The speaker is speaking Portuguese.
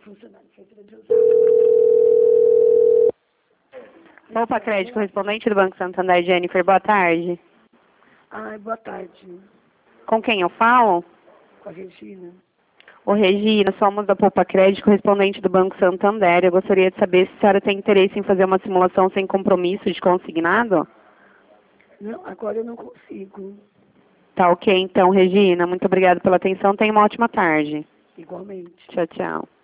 funcionário de carteira de Poupa Crédito, correspondente do Banco Santander, Jennifer, boa tarde. Ai, boa tarde. Com quem eu falo? Com a Regina. Ô, Regina, somos da Poupa Crédito, correspondente do Banco Santander. Eu gostaria de saber se a senhora tem interesse em fazer uma simulação sem compromisso de consignado? Não, agora eu não consigo. Tá ok, então, Regina. Muito obrigada pela atenção. Tenha uma ótima tarde. Igualmente. Tchau, tchau.